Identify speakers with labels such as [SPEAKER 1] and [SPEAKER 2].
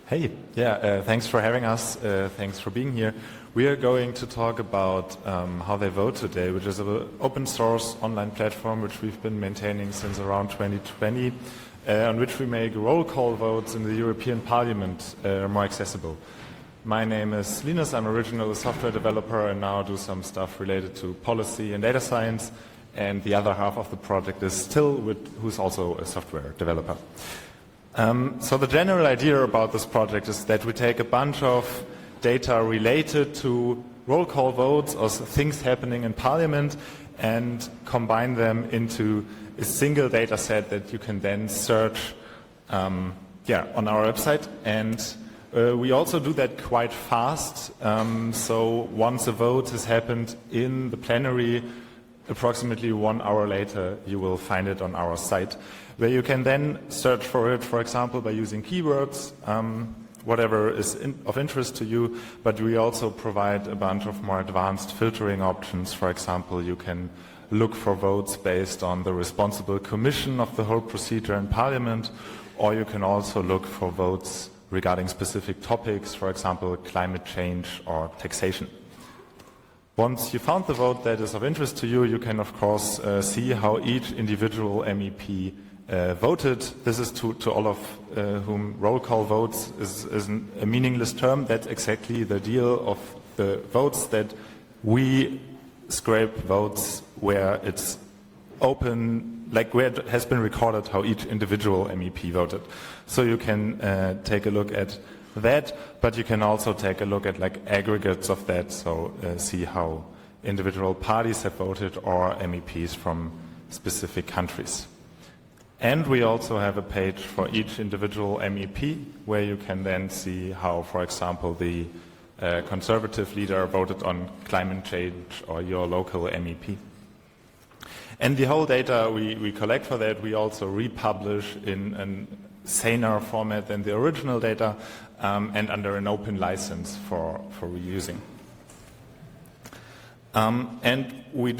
[SPEAKER 1] Hey, thanks for having us. Thanks for being here. We are going to talk about How They Vote Today, which is an open source online platform which we've been maintaining since around 2020, on which we make roll call votes in the European Parliament more accessible. My name is Linus. I'm originally a software developer and now do some stuff related to policy and data science. And the other half of the project is Till, who's also a software developer. So the general idea about this project is that we take a bunch of data related to roll call votes or things happening in Parliament and combine them into a single data set that you can then search on our website. And we also do that quite fast. So once a vote has happened in the plenary, approximately 1 hour later, you will find it on our site, where you can then search for it, for example, by using keywords, whatever is of interest to you. But we also provide a bunch of more advanced filtering options. For example, you can look for votes based on the responsible commission of the whole procedure in Parliament, or you can also look for votes regarding specific topics, for example, climate change or taxation. Once you found the vote that is of interest to you, you can of course see how each individual MEP voted. This is to all of whom roll call votes is a meaningless term. That's exactly the deal of the votes, that we scrape votes where it's open, like where it has been recorded how each individual MEP voted. So you can take a look at that, but you can also take a look at like aggregates of that, so see how individual parties have voted or MEPs from specific countries. And we also have a page for each individual MEP where you can then see how, for example, the Conservative leader voted on climate change or your local MEP. And the whole data we collect for that, we also republish in a saner format than the original data, and under an open license for reusing. And we